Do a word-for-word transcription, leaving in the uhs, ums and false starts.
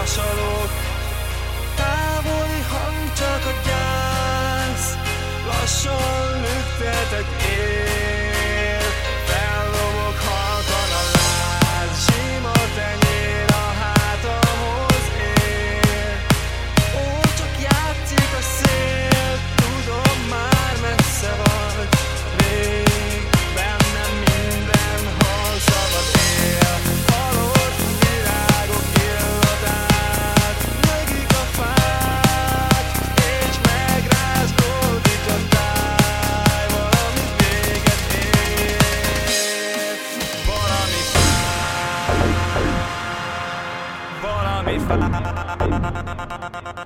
hasalok. Távoli hang csak a gyász, lassan lüktet egy él. Fellobog halkan a láz, sima tenyér a hátamhoz ér. Ó, csak játszik a szél, tudom már messze vagy. Rég bennem minden hal szabad él. Halott virágok illatát, mögik a fák, és megrázkódik a táj. Valami véget ér, valami fáj, valami fáj.